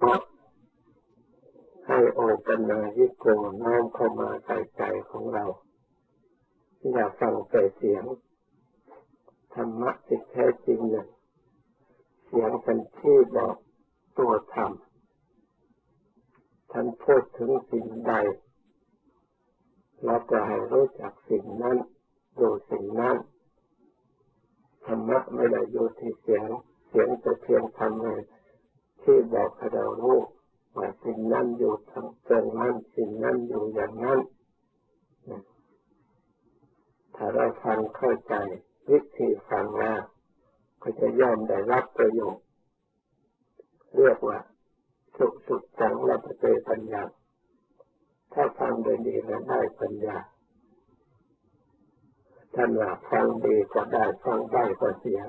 ให้โอปัญญิโกน้อมเข้ามาใส่ใจของเราอย่าฟังแต่เสียงธรรมะที่แท้จริงนั้นเสียงเป็นที่บอกตัวธรรมท่านพูดถึงสิ่งใดเราก็ให้รู้จักสิ่งนั้นดูสิ่งนั้นธรรมะไม่ได้อยู่ที่เสียงจะเพียงทำให้ที่บอกให้เรารู้ว่าสิ่งนั้นอยู่ทางตรงนั้นสิ่งนั้นอยู่อย่างนั้นถ้าเราฟังเข้าใจวิธีฟังแล้วก็จะย่อมได้รับประโยชน์เรียกว่าสุสังละเตปัญญาถ้าฟังโดยดีแล้วได้ปัญญาท่านว่าฟังดีก็ได้ฟังได้ก็เสีย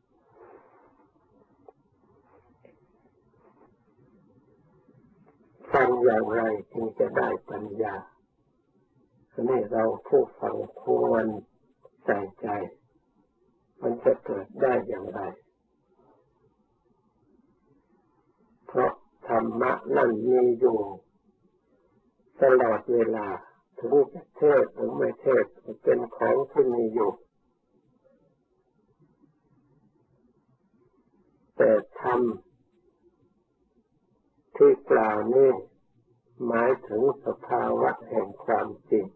ฟังอย่างไรจึงจะได้ปัญญานี่เราผู้ฟังควรใส่ใจมันจะเกิดได้อย่างไรเพราะธรรมะนั่นมีอยู่ตลอดเวลาถึงจะเทศหรือไม่เทศเป็นของที่มีอยู่แต่ธรรมที่กล่าวนี้หมายถึงสภาวะแห่งความจริง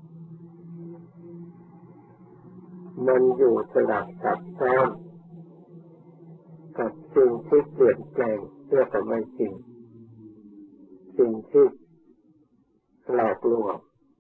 มันอยู่สลับซับซ้อนกับสิ่งที่เปลี่ยนแปลงเพื่อจะไม่จริงสิ่งที่หลอกลวง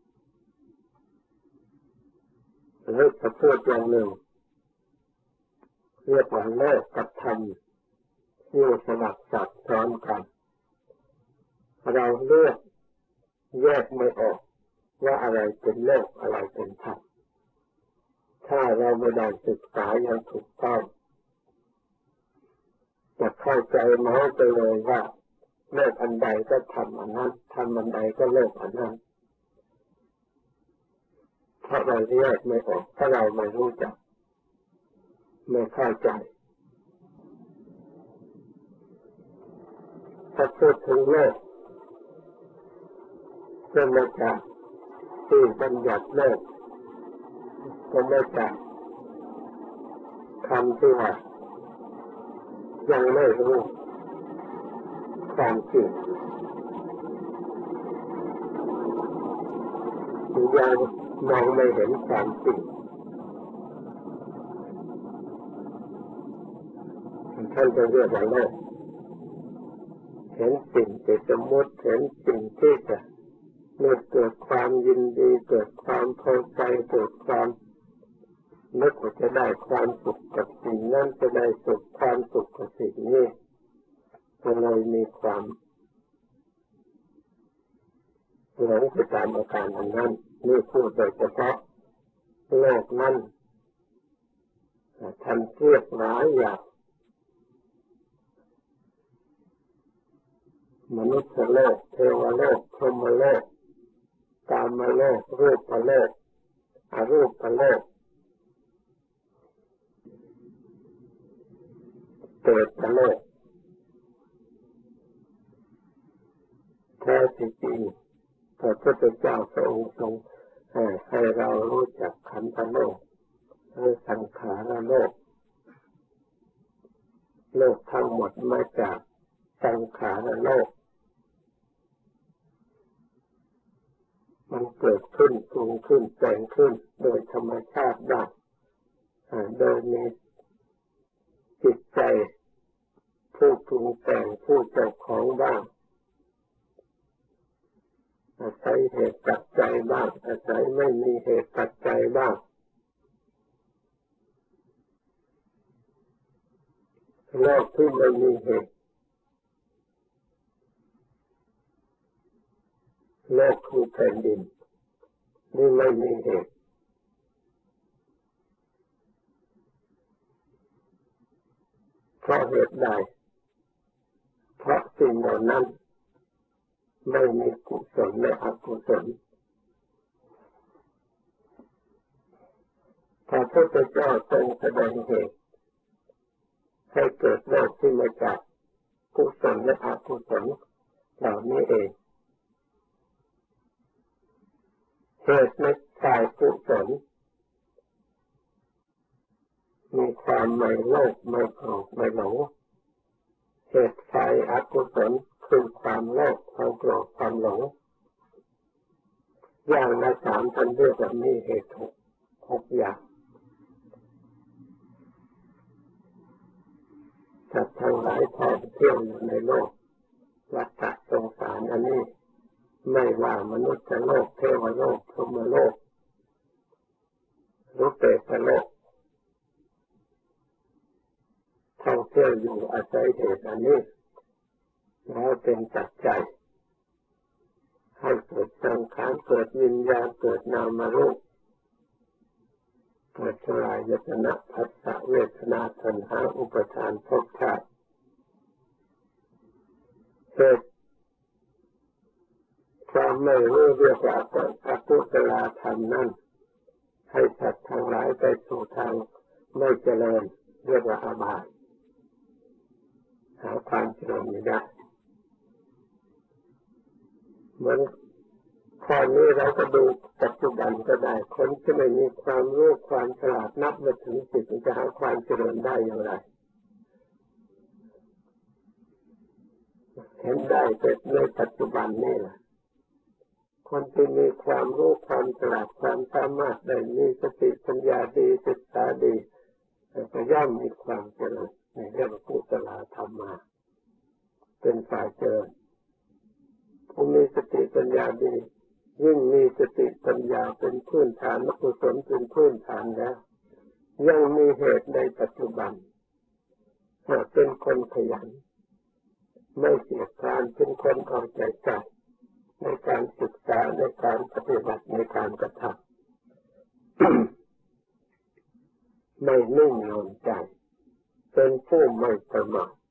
หรือจะพูดอย่างหนึ่งเรียกว่าโลกกับธรรมอยู่สลับซับซ้อนกันเราเลือกแยกไม่ออกว่าอะไรเป็นโลกอะไรเป็นธรรมถ้าเราไม่ได้ศึกษาอย่างถูกต้องจะเข้าใจน้อยไปเลยว่าโลกอันใดก็ธรรมอันนั้นธรรมอันใดก็โลกอันนั้นเพราะเราแยกไม่ออกถ้าเราไม่รู้จักไม่เข้าใจถ้าพูดถึงโลกก็มาจากที่บัญญัติโลกก็มาจากคำที่ว่ายังไม่รู้ความจริงยังมองไม่เห็นความจริงท่านจะเรียกว่าโลกเห็นสิ่งที่สมมติเห็นสิ่งที่จะเมื่อเกิดความยินดีเกิดความพอใจเกิดความนึกว่าจะได้ความสุขกับสิ่งนั้นจะได้สุขความสุขกับสิ่งนี้ก็เลยมีความหลงไปตามอาการอันนั้นนี่พูดโดยเฉพาะโลกนั้นท่านเรียกหลายอย่างมนุษย์โลกเทวโลกพรหมโลกกามโลกรูปโลกอรูปโลกเปรตโลกแท้จริงพระพุทธเจ้าพระองค์ทรงให้เรารู้จักขันธโลกและสังขารโลกโลกทั้งหมดมาจากสังขารโลกมันเกิดขึ้นปรุงขึ้นแต่งขึ้นโดยธรรมชาติได้โดยมีจิตใจผู้ปรุงแต่งผู้เจ้าของบ้างอาศัยเหตุปัจจัยบ้างอาศัยไม่มีเหตุปัจจัยบ้างโลกที่ไม่มีเหตุโลกคือแผ่นดินนี่ไม่มีเหตุเพราะเหตุใดเพราะสิ่งเหล่านั้นไม่มีกุศลและอกุศลพระพุทธเจ้าทรงแสดงเหตุให้เกิดโลกที่มาจากกุศลและอกุศลเหล่านี้เองเหตุในฝ่ายกุศลมีความไม่โลภไม่โกรธไม่หลงเหตุฝ่ายอกุศลคือความโลภความโกรธความหลงอย่างละสามท่านเรียกว่ามีเหตุหกอย่างสัตว์ทั้งหลายท่องเที่ยวอยู่ในโลกวัฏสงสารอันนี้ไม่ว่ามนุษย์โลกเทวโลกพรหมโลกหรือเปรตโลกท่องเที่ยวอยู่อาศัยเหตุอันนี้แล้วเป็นปัจจัยให้เกิดสังขารเกิดวิญญาณเกิดนามรูปเกิดสลายยตนะผัสสะเวทนาสัญหาอุปทานภพชาติเหตุความไม่รู้เรียกว่าอกุศลธรรมนั้นให้สัตว์ทั้งหลายไปสู่ทางไม่เจริญเรียกว่าอบายหาความเจริญไม่ได้เหมือนข้อนี้เราก็ดูปัจจุบันก็ได้คนที่ไม่มีความรู้ความฉลาดนับมาถึงจิตจะหาความเจริญได้อย่างไรเห็นได้แต่ในปัจจุบันนี่แหละคนที่มีความรู้ความฉลาดความสามารถได้มีสติปัญญาดีศึกษาดีก็ย่อมมีความเจริญในเรื่องกุศลธรรมมาเป็นฝ่ายเจริญผู้มีสติปัญญาดียิ่งมีสติปัญญาเป็นพื้นฐานอกุศลเป็นพื้นฐานแล้วยังมีเหตุในปัจจุบันหากเป็นคนขยันไม่เกียจคร้านเป็นคนเอาใจใส่ในการศึกษาในการปฏิบัติในการกระทำไม่นิ่งนอนใจเป็นผู้ไม่ประมาท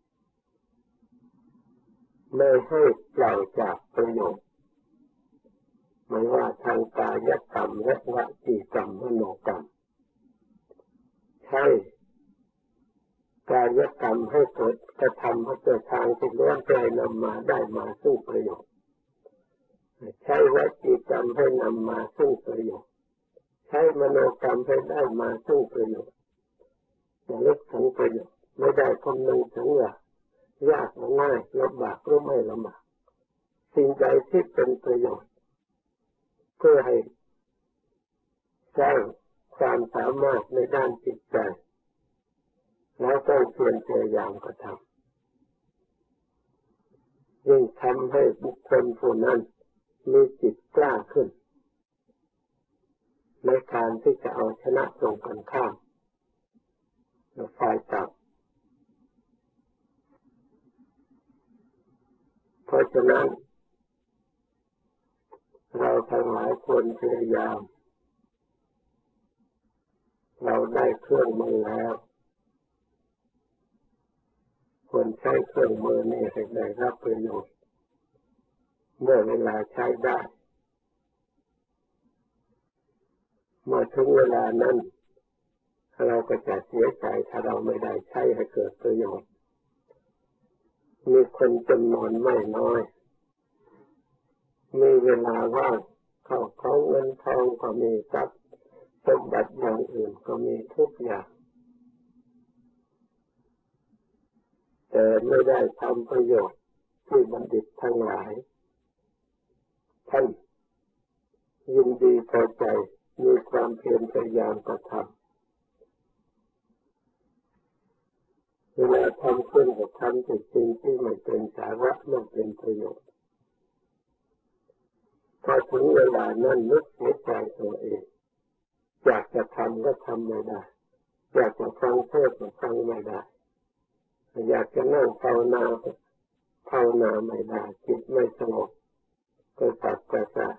ไม่ให้เปล่าจากประโยชน์ไม่ว่าทางกายกรรมและวจีกรรมมโนกรรมใช่กายกรรมให้เกิดกระทำให้เกิดทางที่ล้วนใจนำมาได้มาซึ่งประโยชน์ใช้วจีกรรมให้นำมาซึ่งประโยชน์ใช้มโนกรรมให้ได้มาซึ่งประโยชน์ระลึกถึงประโยชน์ไม่ได้คำนึงถึงว่ายากหรือง่ายลำบากหรือไม่ลำบากสิ่งใดที่เป็นประโยชน์เพื่อให้สร้างความสามารถในด้านจิตใจแล้วต้องเพียรพยายามกระทำยิ่งทำให้บุคคลผู้นั้นมีจิตกล้าขึ้นในการที่จะเอาชนะตรงกันข้ามฝ่ายต่ำเพราะฉะนั้นเราทั้งหลายควรพยายามเราได้เครื่องมือแล้วควรใช้เครื่องมือนี้ให้ได้รับประโยชน์เมื่อเวลาใช้ได้เมื่อถึงเวลานั้นเราก็จะเสียใจถ้าเราไม่ได้ใช้ให้เกิดประโยชน์มีคนจำนวนไม่น้อยมีเวลาว่างเข้าของเงินทองก็มีทรัพย์สมบัติอย่างอื่นก็มีทุกอย่างแต่ไม่ได้ทำประโยชน์ที่บัณฑิตทั้งหลายท่านยินดีพอใจมีความเพียรพยายามกระทำเวลาทำขึ้นก็ทำแต่สิ่งที่ไม่เป็นสาระไม่เป็นประโยชน์พอถึงเวลานั้นนึกเสียใจตัวเองอยากจะทำก็ทำไม่ได้อยากจะฟังเทศน์ก็ฟังไม่ได้อยากจะนั่งภาวนาไม่ได้จิตไม่สงบก็สับกระส่าย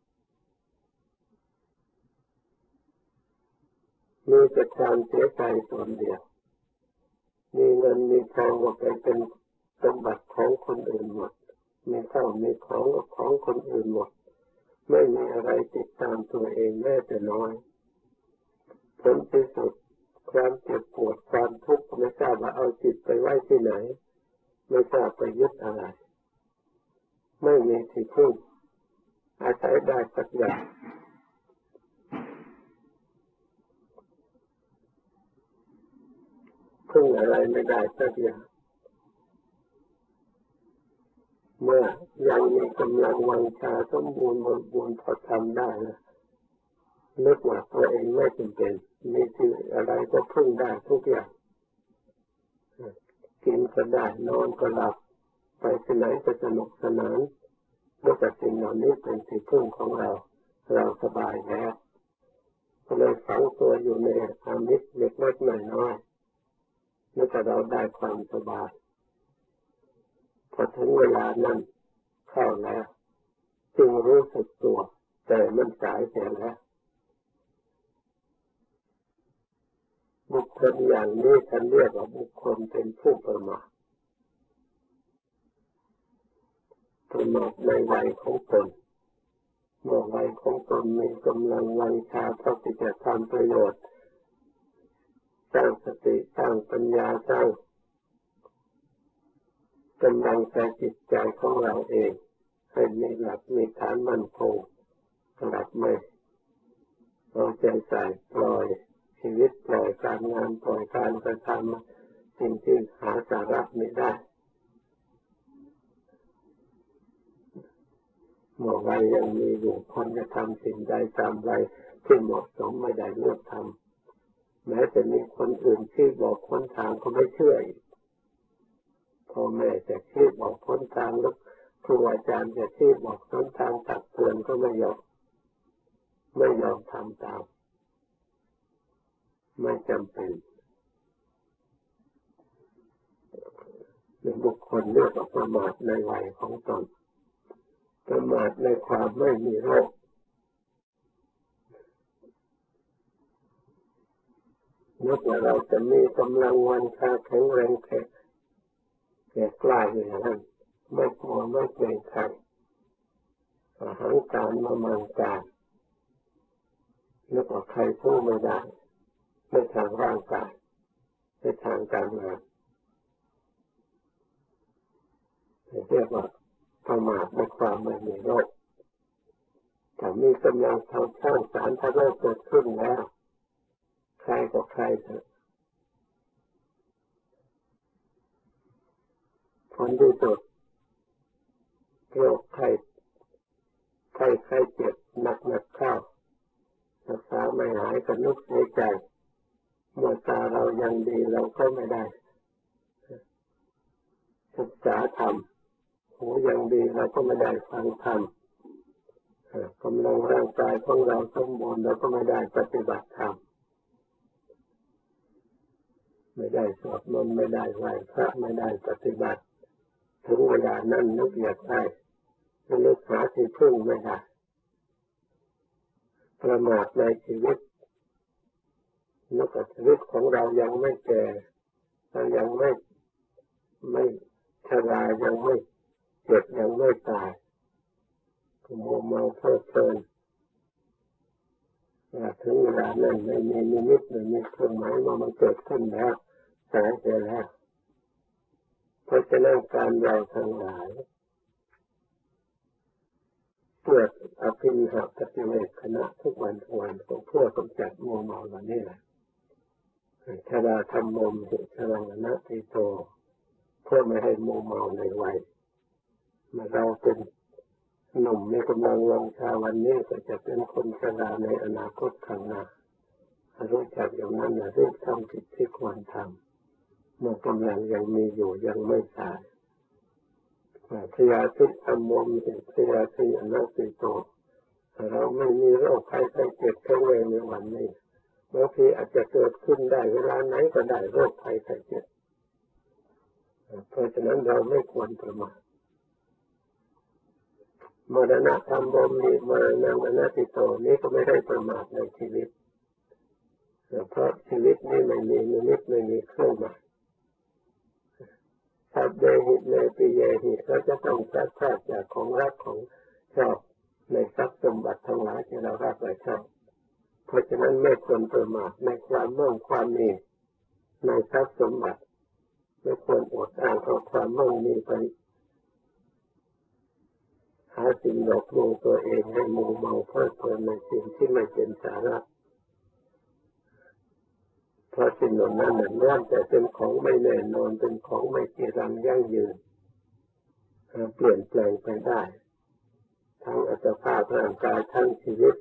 มีแต่ความเสียใจส่วนเดียวมีเงินมีทองก็ไปเป็นสมบัติของคนอื่นหมดมีข้าวมีของก็ของคนอื่นหมดไม่มีอะไรติดตามตัวเองแม้แต่น้อยผลที่สุดความเจ็บปวดความทุกข์ไม่ทราบว่าเอาจิตไปไว้ที่ไหนไม่ทราบไปยึดอะไรไม่มีที่พึ่งอาศัยได้สักอย่างพึ่งอะไรไม่ได้สักอย่างเมื่อยังมีกำลังวังชาสมบูรณ์บริบูรณ์พอทำได้แล้วนึกว่าตัวเองไม่จำเป็นมีสิ่งอะไรก็พึ่งได้ทุกอย่างกินก็ได้นอนก็หลับไปที่ไหนก็สนุกสนานด้วยแต่สิ่งเหล่านี้เป็นที่พึ่งของเราเราสบายแล้วก็เลยฝังตัวอยู่ในอามิสเล็กๆน้อยๆแล้วก็เราได้ความสบายพอถึงเวลานั้นเข้าแล้วจึงรู้สึกตัวแต่มันสายเสียแล้วบุคคลอย่างนี้ท่านเรียกว่าบุคคลเป็นผู้ประมาทประมาทในวัยของตนเมื่อวัยของตนมีกำลังวังชาพอที่จะทำประโยชน์สร้างสติสร้างปัญญาสร้างกำลังใจจิตใจของเราเองให้มีหลักมีฐานมั่นคงหลักไม่เอาใจใส่ปล่อยชีวิตปล่อยการงานปล่อยการกระทำสิ่งที่หาสาระไม่ได้เมื่อวัยยังมีอยู่คนจะทำสิ่งใดตามวัยที่เหมาะสมไม่ได้เลือกทำแม้จะมีคนอื่นที่บอกคนทางก็ไม่เชื่อพ่อแม่จะชี้บอกคนทางแล้วครูอาจารย์จะชี้บอกคนทางตักเตือนก็ไม่ยอมทำตามไม่จำเป็นบุคคลเลือกประมาทในวัยของตนประมาทในความไม่มีโรคนึกว่าเราจะมีกำลังวังชาแข็งแรงแก่กล้าอย่างนั้นไม่กลัวไม่เกรงใครหังการมามังการนึกว่าใครสู้ไม่ได้ในทางร่างกายในทางการงานเรียกว่าประมาทในความไม่มีโรคถ้ามีกำลังทางสร้างสรรค์ถ้าโรคเกิดขึ้นแล้วใครก็ใครเถอะผลที่สุดโรคไข้เจ็บหนักเข้ารักษาไม่หายก็นึกในใจเมื่อตาเรายังดีเราก็ไม่ได้ศึกษาธรรมหูยังดีเราก็ไม่ได้ฟังธรรมกำลังร่างกายของเราสมบูรณ์เราก็ไม่ได้ปฏิบัติธรรมไม่ได้สวดมนต์ไม่ได้ไหว้พระไม่ได้ปฏิบัติถึงเวลานั้นนึกอยากได้นึกหาที่พึ่งไม่ได้ประมาทในชีวิตนึกว่าชีวิตของเรายังไม่แก่เรายังไม่ชรายังไม่เจ็บยังไม่ตายมัวเมาเพลิดเพลินถึงเวลานั้นไม่มีนิมิตไม่มีเครื่องหมายว่ามันเกิดขึ้นแล้วสายไปแล้วเพราะฉะนั้นการเราทั้งหลายเพื่ออภินิหารปฏิเวทคณะทุกวันก็เพื่อกำจัดมัวเมาเหล่านี้แหละชราธรรมโมหิชรังนะติโตเพื่อไม่ให้มัวเมาในวัยเมื่อเราเป็นหนุ่มมีกำลังวังชาวันนี้ก็จะเป็นคนชราในอนาคตข้างหน้ารู้จักอย่างนั้นนะรีบทำกิจที่ควรทำเมื่อกำลังยังมีอยู่ยังไม่ตายพยาธิธรรมโมหิพยาธิอนัตติโตเราไม่มีโรคภัยไข้เจ็บแค่ในวันนี้บางทีอาจจะเกิดขึ้นได้เวลาไหนก็ได้โรคภัยไข้เจ็บเพราะฉะนั้นเราไม่ควรประมาทมรณะธรรมโมหิมรณะอนัตติโตนี้ก็ไม่ได้ประมาทในชีวิตเพราะชีวิตนี้ไม่มีนิมิตไม่มีเครื่องหมายสัพเพหิเมปิเยหิเราจะต้องพลัดพรากจากของรักของชอบในทรัพย์สมบัติทั้งหลายที่เรารักและชอบเพราะฉะนั้นไม่ควรประมาทในความมั่งความมีในทรัพย์สมบัติไม่ควรอดอ้างเอาความมั่งมีไปหาสิ่งหลอกลวงตัวเองให้มัวเมาเพลิดเพลินในสิ่งที่ไม่เป็นสาระเพราะสิ่งเหล่านั้นล้วนแต่เป็นของไม่แน่นอนเป็นของไม่จีรังยั่งยืนเปลี่ยนแปลงไปได้ทั้งอัตภาพร่างกายทั้งชีวิต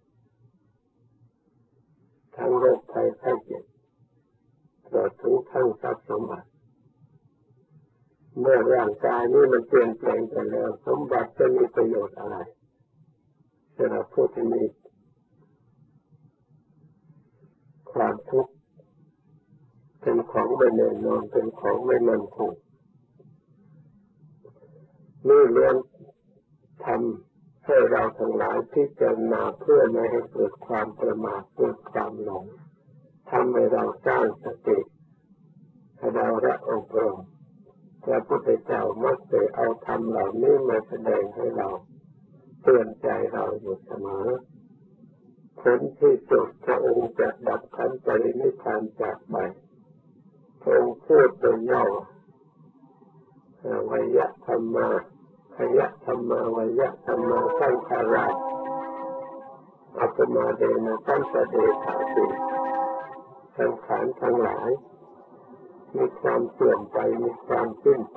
ทั้งโรคภัยไข้เจ็บตลอดถึงทั้งทรัพย์สมบัติเมื่อร่างกายนี้มันเปลี่ยนแปลงไปแล้วสมบัติจะมีประโยชน์อะไรสำหรับผู้ที่มีความทุกข์เป็นของไม่แน่นอนเป็นของไม่มั่นคงนี่ล้วนทำให้เราทั้งหลายพิจารณาเพื่อไม่ให้เกิดความประมาทเกิดความหลงทำให้เราสร้างสติให้เราละอบรมพระพุทธเจ้ามักจะเอาธรรมเหล่านี้มาแสดงให้เราเตือนใจเราอยู่เสมอผลที่สุดพระองค์จะดับขันธ์ปรินิพพานจากไปพระองค์พูดโดยย่อวยะธรรมาขยะธรรมาวยะธรรมาสังขาราอัปมาเดนะสัมปเดชาติสังขารทั้งหลายมีความเสื่อมไปมีความสิ้นไป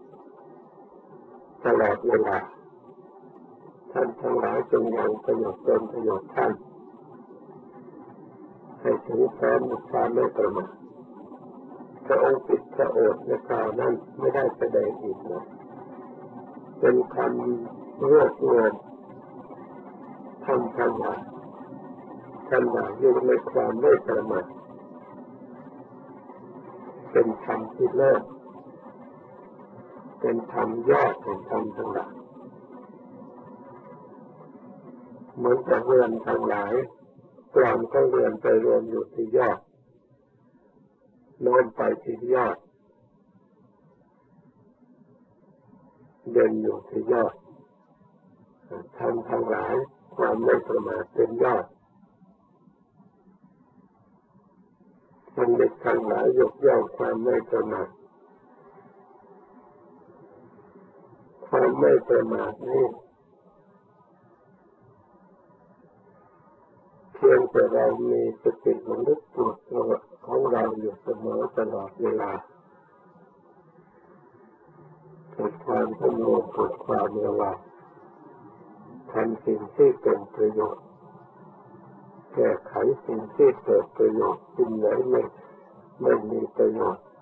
ตลอดเวลาท่านทั้งหลายจงยังประโยชน์ตนประโยชน์ท่านให้ถึงพร้อมในความไม่ประมาทพระองค์ปิดพระโอษฐ์ในคราวนั้นไม่ได้แสดงอีกเลยเป็นคำรวบรวมทำทั้งหลายอยู่ในความไม่ประมาทเป็นธรรมที่เลิศเป็นธรรมยอดของธรรมทั้งหลายเหมือนกับเรือนทั้งหลายกลางของเรือนไปรวมอยู่ที่ยอดโน้มไปที่ยอดเด่นอยู่ที่ยอดธรรมทั้งหลายความไม่ประมาทเป็นยอดบัณฑิตทั้งหลายยกย่องความไม่ประมาทความไม่ประมาทนี้เพียงแต่เรามีสติระลึกตัวของเราอยู่เสมอตลอดเวลาเกิดความสงบเกิดความระวังทำสิ่งที่เป็นประโยชน์แก้ไขสิ่งที่เกิดประโยชน์สิ่งไหนไม่มีประโยชน์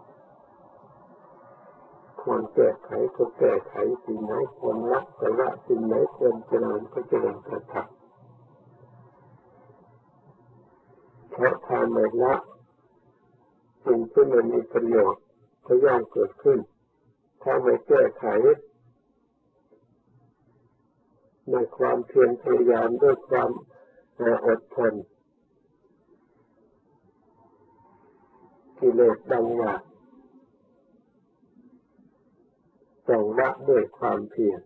ควรแก้ไขก็แก้ไขสิ่งไหนควรละก็ละสิ่งไหนควรเจริญก็เจริญกระทำเพราะถ้าไม่ละสิ่งที่ไม่มีประโยชน์ก็ย่อมเกิดขึ้นถ้าไม่แก้ไขในความเพียรพยายามด้วยความอดทนกิเลสดังว่าต้องละด้วยความเพียร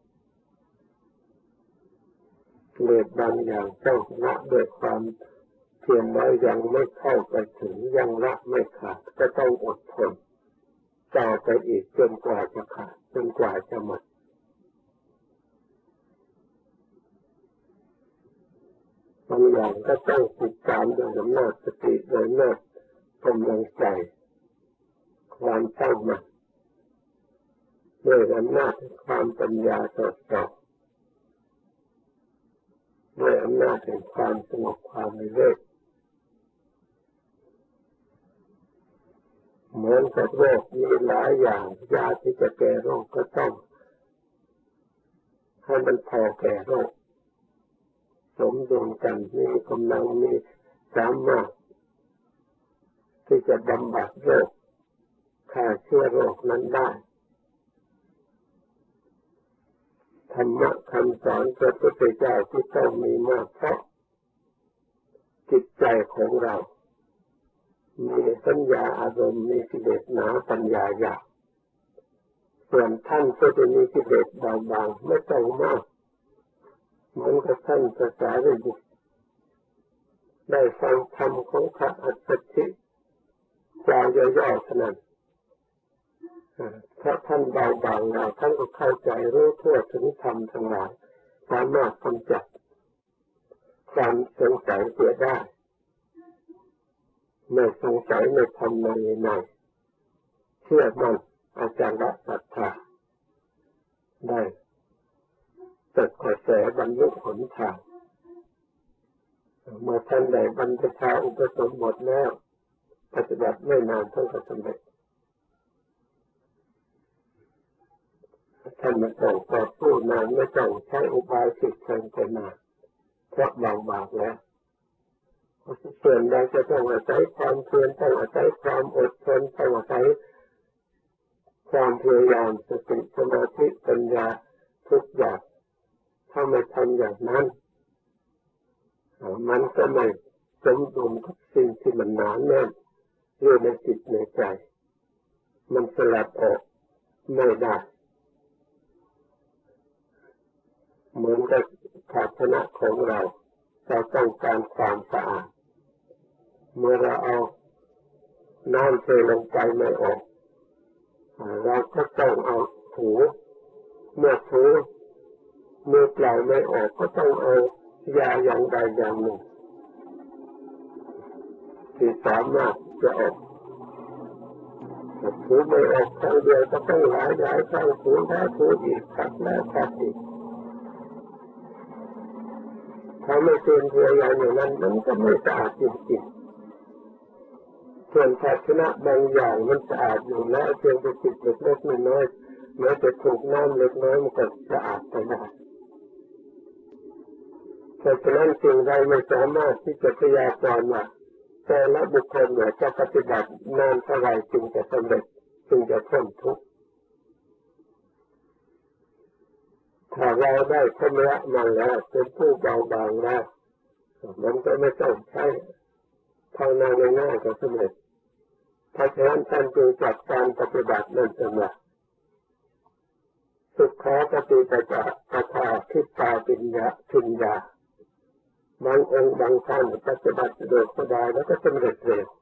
กิเลสบางอย่างต้องละด้วยความเพียรแล้วยังไม่เข้าไปถึงยังละไม่ขาดก็ต้องอดทนต่อไปอีกจนกว่าจะขาดจนกว่าจะหมดบางอย่างก็ต้องติดตามด้วยอำนาจสติโดยอำนาจกำลังใจความตั้งมั่นด้วยอำนาจความปัญญาสอดส่องด้วยอำนาจแห่งความสงบความวิเวกเหมือนกับโรคมีหลายอย่างยาที่จะแก้โรคก็ต้องให้มันพอแก้โรคสมดุลกันมีกำลังมีสามารถที่จะบำบัดโรคฆ่าเชื้อโรคนั้นได้ธรรมะคำสอนพระพุทธเจ้าที่ต้องมีมากเพราะจิตใจของเรามีสัญญาอารมณ์มีกิเลสหนาปัญญาหยาบส่วนท่านก็จะมีกิเลสเบาบางไม่ต้องมากเหมือนกับท่านพระสารีบุตรได้ฟังธรรมของพระอัสสชิกล่าวย่อๆเท่านั้นเพราะท่านเบาบางแล้วท่านก็เข้าใจรู้ทั่วถึงธรรมทั้งหลายสามารถกำจัดความสงสัยเสียได้ไม่สงสัยในธรรมในเชื่อมั่นอาจารย์ศรัทธาได้ตกกระแสบรรลุหนทางเมื่อท่านได้บรรพชาอุปสมบทแล้วปฏิบัติไม่นานท่านก็สำเร็จท่านไม่ต้องต่อสู้นานไม่ต้องใช้อุบายสิทธิ์เชิงไปนานเพราะบางบากแล้วส่วนใดจะต้องอาศัยความเพียรต้องอาศัยความอดทนต้องอาศัยความพยายามสติสมาธิปัญญาทุกอย่างถ้าไม่ทำอย่างนั้นมันก็ไม่สมดุลกับสิ่งที่มันหนาแน่นอยู่ในจิตในใจมันสลัดออกไม่ได้เหมือนกับภาชนะของเราต้องการความสะอาดเมื่อเราเอาน้ำเทลงไปไม่ออกเราก็ต้องเอาถูเมื่อถูมือเปล่าไม่ออกก็ต้องเอายาอย่างใดอย่างหนึ่งที่สามารถจะออกถูไม่ออกครั้งเดียวก็ต้องหลายครั้งถูแล้วถูอีกขัดแล้วขัดอีกถ้าไม่เตือนตัวอย่างนั้นมันก็ไม่สะอาดจริงๆส่วนภาชนะบางอย่างมันสะอาดอยู่แล้วเพียงแต่ติดเล็กๆน้อยๆแม้จะถูกน้ำเล็กน้อยมันก็สะอาดไปได้เพราะฉะนั้นสิ่งใดไม่สามารถที่จะพยากรณ์ว่าแต่ละบุคคลจะปฏิบัตินานเท่าไรจึงจะสำเร็จจึงจะพ้นทุกข์ถ้าเราได้ชำระมาแล้วเป็นผู้เบาบางแล้วมันก็ไม่ต้องใช้ภาวนาง่ายๆก็สำเร็จเพราะฉะนั้นท่านจึงจัดการปฏิบัตินั่นเป็นหลักสุขาปฏิปทาปัฏฐาทิฏฐาปัญญาปัญญาบางองค์บางท่านปฏิบัติโดยสบายแล้วก็สำเร็จเร็ว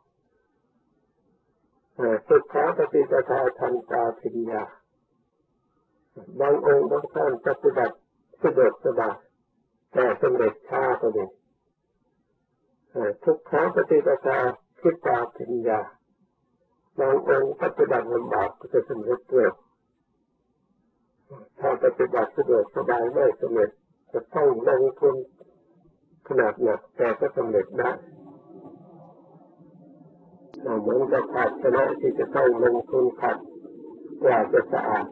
สุขาปฏิปทาทันตาปัญญาบางองค์บางท่านปฏิบัติสะดวกสบายแต่สำเร็จช้าก็มีทุกขาปฏิปทาทิฏฐาปัญญาบางองค์ปฏิบัติลำบากก็จะสำเร็จเร็วถ้าปฏิบัติสะดวกสบายไม่สำเร็จจะต้องลงทุนขนาดหนักแต่ก็สำเร็จได้เหมือนกับภาชนะที่จะต้องลงทุนขัดกว่าจะสะอาด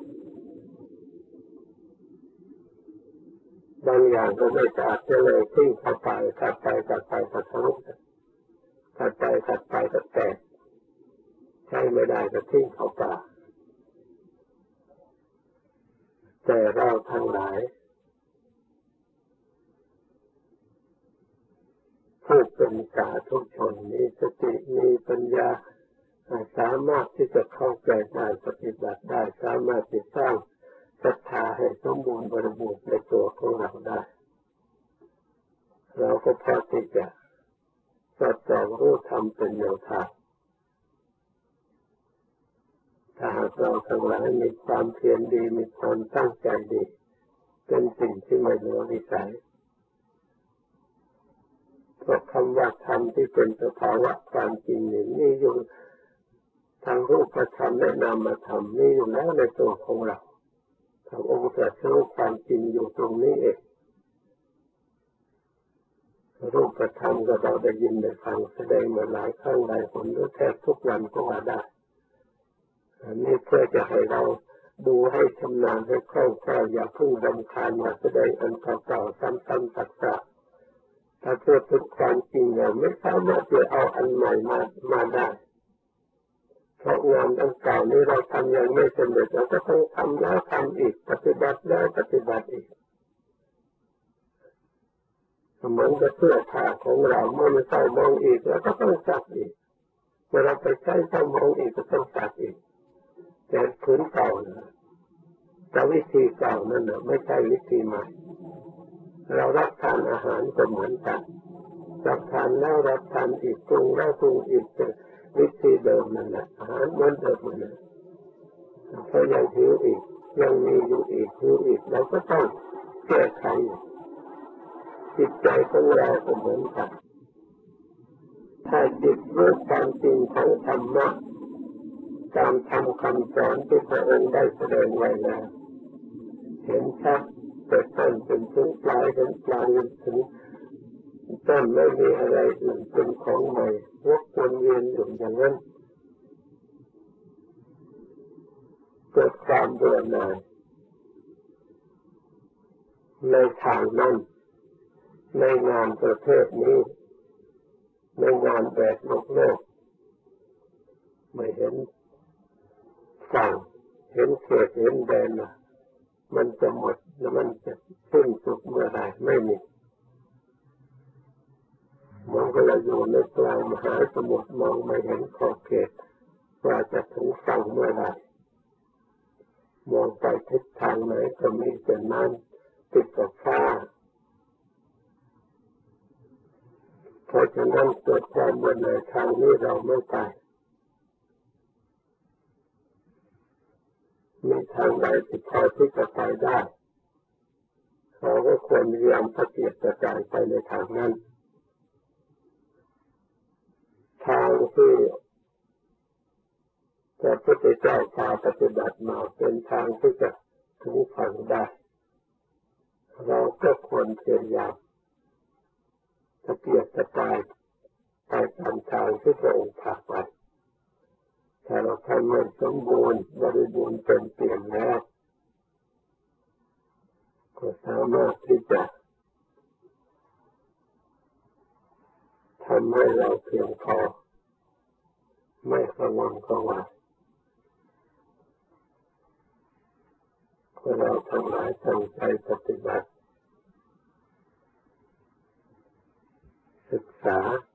บางอย่างก็ไม่สะอาดเลยทิ้งเข้าไปขัดไปก็ทะลุขัดไปก็แตกใช้ไม่ได้ก็ทิ้งเข้าป่าแต่เราทั้งหลายผู้เป็นสาธุชนมีสติมีปัญญาสามารถที่จะเข้าใจได้ปฏิบัติได้สามารถที่สร้างศรัทธาให้สมบูรณ์บริบูรณ์ในตัวของเราได้เราก็พอที่จะสอดส่องรู้ธรรมเป็นแนวทางถ้าหากเราทั้งหลายมีความเพียรดีมีความตั้งใจดีเป็นสิ่งที่ไม่เหลือวิสัยเพราะคำว่าธรรมที่เป็นสภาวะความจริงนี่อยู่ทางรูปธรรมและนามธรรมนี่อยู่แล้วในตัวของเราพระองค์ตรัสรู้ความจริงอยู่ตรงนี้เองรูปธรรมก็เราได้ยินได้ฟังแสดงมาหลายครั้งหลายหนหรือแทบทุกวันก็ว่าได้อันนี้เพื่อจะให้เราดูให้ชำนาญให้คล่องแคล่วอย่าเพิ่งรำคาญมาแสดงอันเก่าๆซ้ำๆซักๆถ้าพูดถึงความจริงเราไม่สามารถจะเอาอันใหม่มาได้เพราะงานอันเก่านี้เราทำยังไม่สำเร็จเราก็ต้องทำแล้วทำอีกปฏิบัติแล้วปฏิบัติอีกเหมือนกับเสื้อผ้าของเราเมื่อมันเศร้ามองอีกแล้วก็ต้องซักอีกเมื่อเราไปใช้เศร้ามองอีกก็ต้องซักอีกแต่ผืนเก่านะแต่วิธีเก่านั่นนะไม่ใช่วิธีใหม่เรารับทานอาหารก็เหมือนกันรับทานแล้วรับทานอีกปรุงแล้วปรุงอีกวิธีเดิมนั่นแหละอาหารเหมือนเดิมนั่นแหละเพราะยังหิวอีกยังมีอยู่อีกหิวอีกเราก็ต้องแก้ไขจิตใจของเราเหมือนกันถ้าจิตรู้ความจริงของธรรมะตามธรรมคำสอนที่พระองค์ได้แสดงไว้แล้วเห็นชัดแต่ต้นจนถึงปลายเห็นปลายจนถึงต้นไม่มีอะไรอื่นเป็นของใหม่วกวนเวียนอยู่อย่างนั้นเกิดความเบื่อหน่ายในทางนั้นในงานประเภทนี้ในงานแบบโลกไม่เห็นฝั่งเห็นเขตเห็นแดนมันจะหมดแล้วมันจะสิ้นสุดเมื่อไรไม่มีมองเราอยู่ในกลางมหาสมุทรมองไม่เห็นขอบเขตว่าจะถึงฝั่งเมื่อไรมองไปทิศทางไหนก็มีแต่น้ำติดกับฟ้าเพราะฉะนั้นเกิดความเบื่อหน่ายทางนี้เราไม่ไปมีทางใดที่พอที่จะไปได้เราก็ควรพยายามประเกียรกระจายไปในทางนั้นทางที่พระพุทธเจ้าพาปฏิบัติมาเป็นทางที่จะถึงฝั่งได้เราก็ควรพยายามประเกียรกระจายไปตามทางที่พระองค์พาไปถ้าเราทำไม่สมบูรณ์บริบูรณ์เต็มเปี่ยมแล้วก็สามารถที่จะทำให้เราเพียงพอไม่กระวนกระวายเราทั้งหลายตั้งใจปฏิบัติศึกษา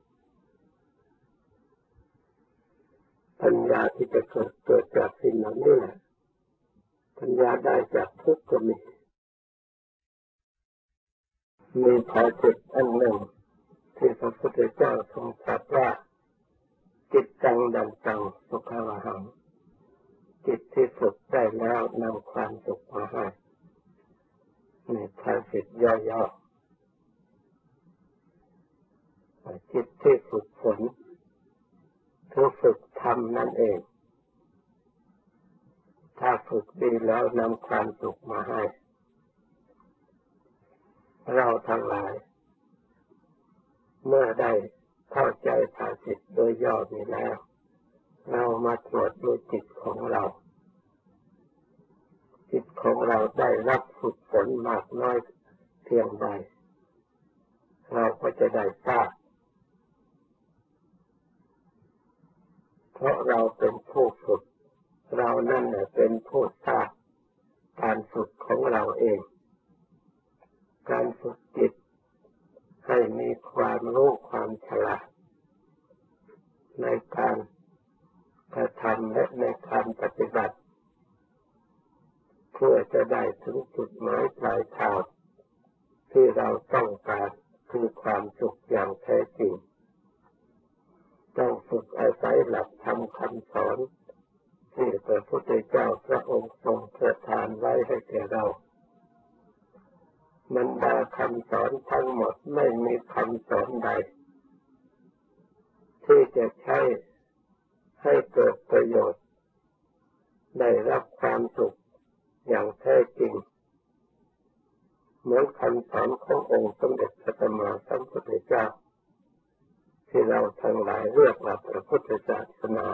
ปัญญาที่จะเกิดจากสิ่งเหล่านี้แหละปัญญาได้จากทุกข์ก็มีภาสิทธิ์อันหนึ่งที่พระพุทธเจ้าทรงตรัสว่าจิตตังดันตังสุขาวหังจิตที่ฝึกได้แล้วนำความสุขมาให้ในภาสิทธิ์ย่อๆจิตที่ฝึกฝนคือฝึกทำนั่นเองถ้าฝึกดีแล้วนำความสุขมาให้เราทั้งหลายเมื่อได้เข้าใจภาสิทธิ์โดยย่อนี้แล้วเรามาตรวจดูจิตของเราจิตของเราได้รับฝึกฝนมากน้อยเพียงใดเราก็จะได้ทราบเพราะเราเป็นผู้ฝึกเรานั่นแหละเป็นผู้ทราบการฝึกของเราเองการฝึกจิตให้มีความรู้ความฉลาดในการกระทำและในการปฏิบัติเพื่อจะได้ถึงจุดหมายปลายทางที่เราต้องการคือความสุขอย่างแท้จริงต้องฝึกอาศัยหลักธรรมคำสอนที่พระพุทธเจ้าพระองค์ทรงประทานไว้ให้แก่เราบรรดาคำสอนทั้งหมดไม่มีคำสอนใดที่จะใช้ให้เกิดประโยชน์ได้รับความสุขอย่างแท้จริงเหมือนคำสอนขององค์สมเด็จพระสัมมาสัมพุทธเจ้าที่เราทั้งหลายเรียกว่าพระพุทธศาสนา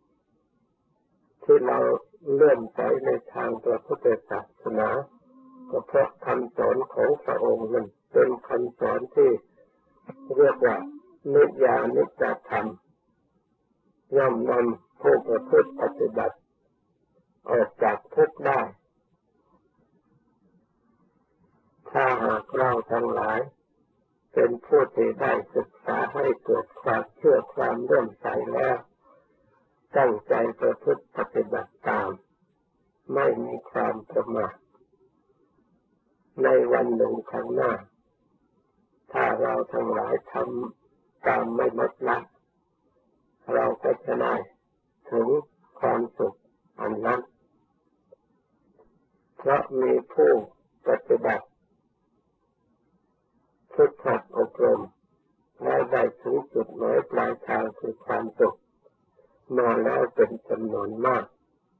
ที่เราเลื่อมใสในทางพระพุทธศาสนาก็เพราะคำสอนของพระองค์นั้นเป็นคำสอนที่เรียกว่านิยานิจธรรมย่อมนำผู้ประพฤติปฏิบัติออกจากทุกข์ได้ถ้าหากเราทั้งหลายเป็นผู้ที่ได้ศึกษาให้เกิดความเชื่อความเลื่อมใสแล้วตั้งใจประพฤติปฏิบัติตามไม่มีความประมาทในวันหนึ่งข้างหน้าถ้าเราทั้งหลายทำตามไม่ลดละเราก็จะได้ถึงความสุขอันนั้นราะมีผู้ปฏิบัติฝึกหัดอบรมและได้ถึงจุดหมายปลายทางคือความสุขมาแล้วเป็นจำนวนมาก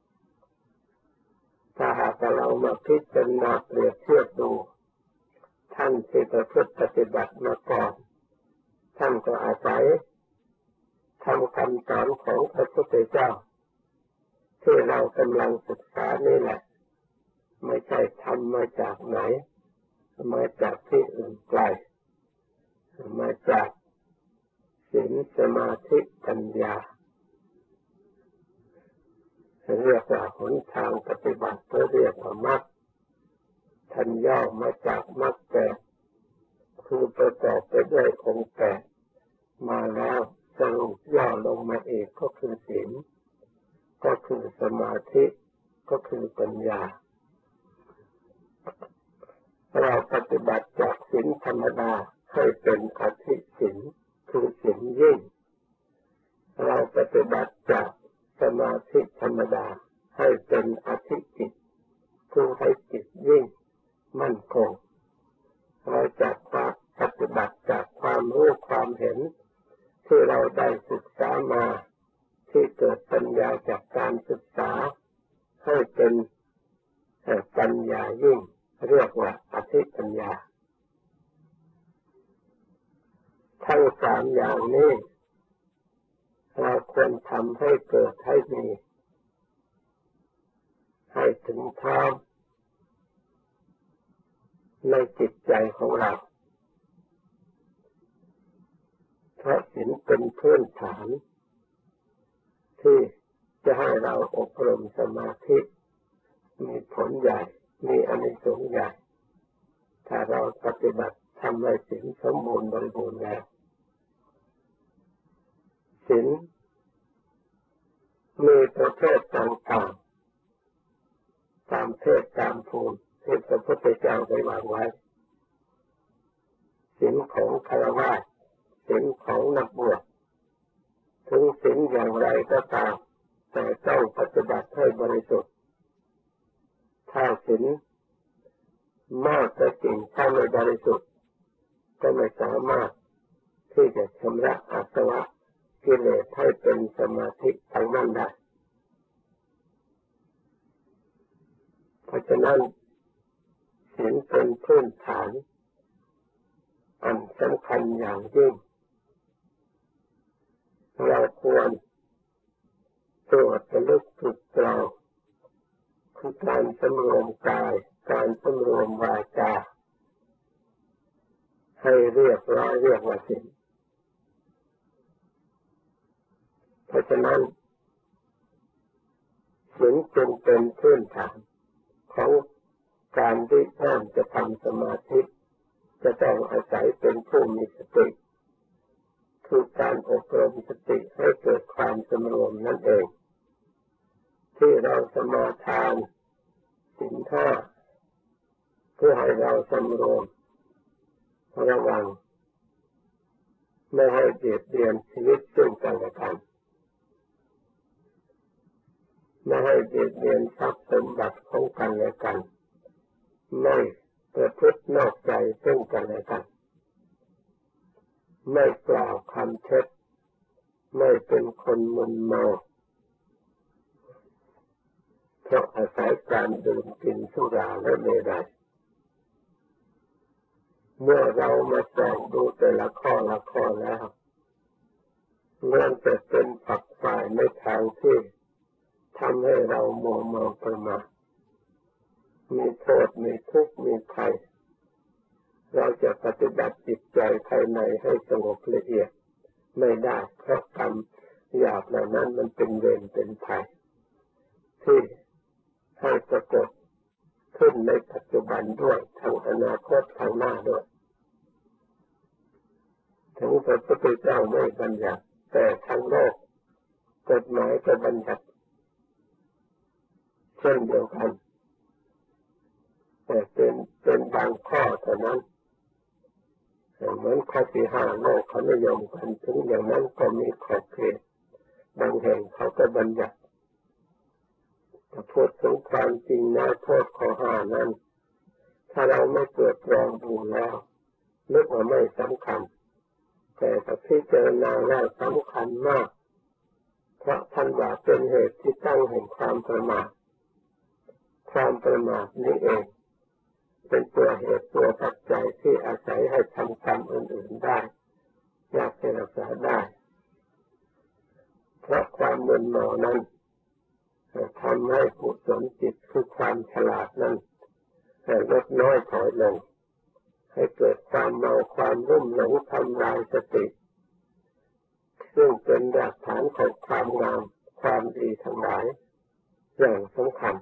ถ้าหากเรามาพิจารณาเปรียบเทียบดูท่านที่ประพฤติปฏิบัติมาก่อนท่านก็อาศัยทำคำสอนของพระพุทธเจ้าที่เรากำลังศึกษานี่แหละไม่ใช่ทำมาจากไหนมาจากที่อื่นไกลมาจากศีลสมาธิปัญญาเรียกว่าหนทางปฏิบัติเรียกว่ามรรคท่านย่อมาจากมรรคแปดคือประกอบไปด้วยองค์แปดมาแล้วสรุปย่อลงมาเอกก็คือศีลก็คือสมาธิก็คือปัญญาเราปฏิบัติจากศีลธรรมดาให้เป็นอธิศีลคือศีลยิ่งเราปฏิบัติจากสมาธิธรรมดาให้เป็นอธิจิตคือให้จิตยิ่งมั่นคงเราจากความปฏิบัติจากความรู้ความเห็นที่เราได้ศึกษามาที่เกิดปัญญาจากการศึกษาให้เป็นปัญญายิ่งเรียกว่าอธิปัญญาทั้งสามอย่างนี้เราควรทำให้เกิดให้มีให้ถึงพร้อมในจิตใจของเราเพราะศีลเป็นพื้นฐานที่จะให้เราอบรมสมาธิมีผลใหญ่มีอานิสงส์ใหญ่ถ้าเราปฏิบัติทำให้ศีลสมบูรณ์บริบูรณ์แล้วศีลมีประเภทต่างๆตามเพศตามภูมิที่พระพุทธเจ้าได้วางไว้ศีลของฆราวาสศีลของนักบวชถึงศีลอย่างไรก็ตามแต่ต้องปฏิบัติให้บริสุทธิ์ถ้าศีลมากก็จริงถ้าไม่บริสุทธิ์ก็ไม่สามารถที่จะชำระอาสวะกิเลสให้เป็นสมาธิทั้งนั้นได้เพราะฉะนั้นศีลเป็นพื้นฐานอันสำคัญอย่างยิ่งเราควรตรวจระลึกตรึกตรองคือการสำรวมกายการสำรวมวาจาให้เรียบร้อยเรียกว่าศีลเพราะฉะนั้นศีลจึงเป็นพื้นฐานของการที่ท่านจะทำสมาธิจะต้องอาศัยเป็นผู้มีสติคือการอบรมสติให้เกิดความสำรวมนั่นเองที่เราสมาทานศีลห้าเพื่อให้เราสำรวมระวังไม่ให้เบียดเบียนชีวิตซึ่งกันและกันไม่ให้เบียดเบียนทรัพย์สมบัติของกันและกันไม่ประพฤตินอกใจซึ่งกันและกันไม่กล่าวคำเท็จไม่เป็นคนมึนเมาเพราะอาศัยการดื่มกินสุราและเมรัยเมื่อเรามาส่องดูแต่ละข้อแล้วล้วนแต่เป็นฝักฝ่ายในทางที่ทำให้เรามัวเมาประมาทมีโทษมีทุกข์มีภัยเราจะปฏิบัติจิตใจภายในให้สงบละเอียดไม่ได้เพราะกรรมหยาบเหล่านั้นมันเป็นเวรเป็นภัยที่ให้ปรากฏขึ้นในปัจจุบันด้วยทางอนาคตข้างหน้าด้วยถึงพระพุทธเจ้าไม่บัญญัติแต่ทั้งโลกกฎหมายก็บัญญัติเช่นเดียวกันแต่เป็นบางข้อเท่านั้นเหมือนข้อที่ห้าโลกเขานิยมกันถึงอย่างนั้นก็มีขอบเขตบางแห่งเขาก็บัญญัติถ้าพูดถึงความจริงนะโทษข้อห้านั้นถ้าเราไม่ตรวจลองดูแล้วนึกว่าไม่สำคัญแต่ถ้าพิจารณาแล้วสำคัญมากเพราะท่านว่าเป็นเหตุที่ตั้งแห่งความประมาทความประมาทนี้เองเป็นตัวเหตุตัวปัจจัยที่อาศัยให้ทำกรรมอื่นๆได้อยากจะรักษาได้เพราะความมึนเมานั้นทำให้กุศลจิตคือความฉลาดนั้นลดน้อยถอยลงให้เกิดความเมาความรุ่มหลงทำลายสติซึ่งเป็นรากฐานของความงามความดีทั้งหลายอย่างสำคัญ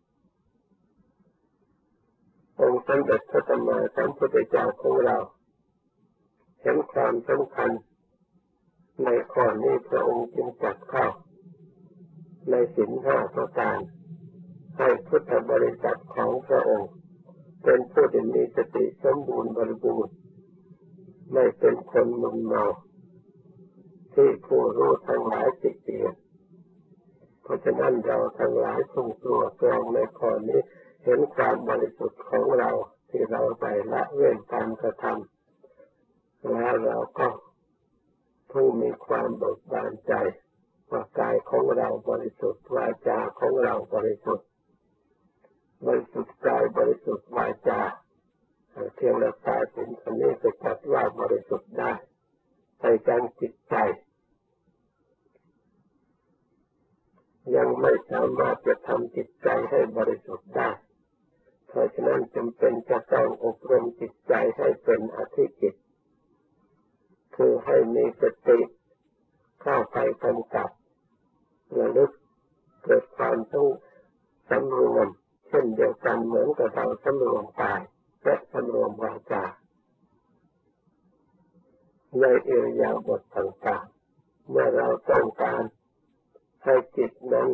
องค์สมเด็จพระสัมมาสัมพุทธเจ้าของเราเห็นความสำคัญในข้อนี้พระองค์จึงจัดเข้าในศีลห้าประการให้พุทธบริษัทของพระองค์เป็นผู้ที่มีสติสมบูรณ์บริบูรณ์ไม่เป็นคนมึนเมาที่ผู้รู้ทั้งหลายติเตียนเพราะฉะนั้นเราทั้งหลายต้องตรวจตรองในข้อนี้เห็นความบริสุทธิ์ของเราที่เราได้ละเว้นการกระทำแล้วเราก็พึงมีความเบิกบานใจว่ากายของเราบริสุทธิ์วาจาของเราบริสุทธิ์กายบริสุทธิ์วาจาเพียงรักษาศีลอันนี้ก็จัดว่าบริสุทธิ์ได้ใจจังจิตใจยังไม่สามารถจะทำจิตใจให้บริสุทธิ์ได้เพราะฉะนั้นจำเป็นจะต้องอบรมจิตใจให้เป็นอธิจิตคือให้มีสติเข้าไปกำกับระลึกเกิดความต้องสำรวมเช่นเดียวกันเหมือนกับเราสำรวมกายและสำรวมวาจาในอิริยาบถต่างๆเมื่อเราต้องการให้จิตนั้น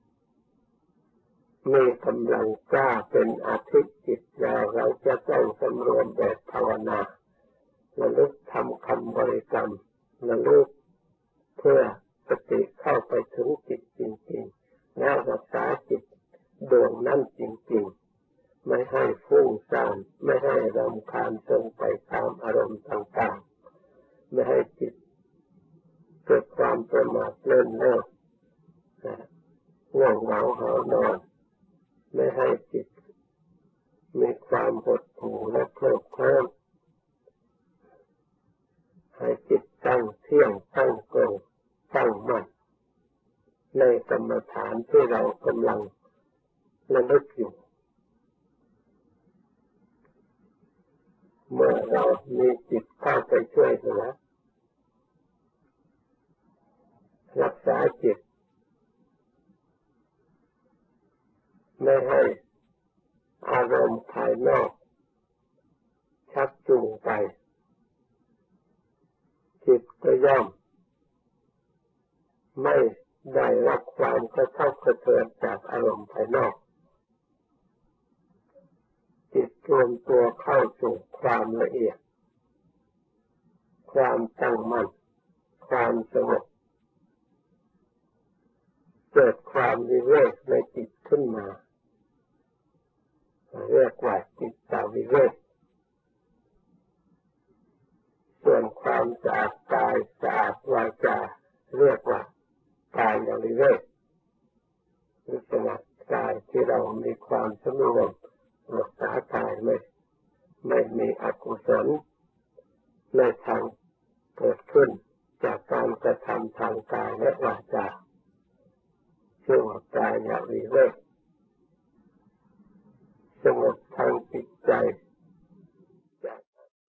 มีกำลังกล้าเป็นอธิจิตแล้วเราจะต้องสำรวมแบบภาวนาระลึกทำคำบริกรรมระลึกเพื่อสติเข้าไปถึงจิตจริงๆแล้วรักษาจิตดวงนั้นจริงๆไม่ให้ฟุ้งซ่านไม่ให้รำคาญจนไปตามอารมณ์ต่างๆไม่ให้จิตเกิดความประมาทเลินเล่อง่วงเหงาหานอนไม่ให้จิตมีความหดหู่และเคลิ้มเคลิ้มให้จิตตั้งเที่ยงตั้งตรงตั้งมั่นในกรรมฐานที่เรากำลังระลึกอยู่เมื่อเรามีจิตเข้าไปช่วยเหลือรักษาจิตไม่ให้อารมณ์ภายนอกชักจูงไปจิตก็ย่อมไม่ได้รับความกระทบกระเทือนจากอารมณ์ภายนอกจิตรวมตัวเข้าสู่ความละเอียดความตั้งมั่นความสงบเกิดความวิเวกในจิตขึ้นมาเรียกว่าจิตตวิเวกส่วนความสะอาดกายสะอาดวาจาเรียกว่ากายวิเวกคือสงัดกายที่เรามีความสำรวมรักษากายไม่มีอกุศลในทางเกิดขึ้นจากการกระทำทางกายและวาจาชื่อว่ากายวิเวกสงบทางจิตใจ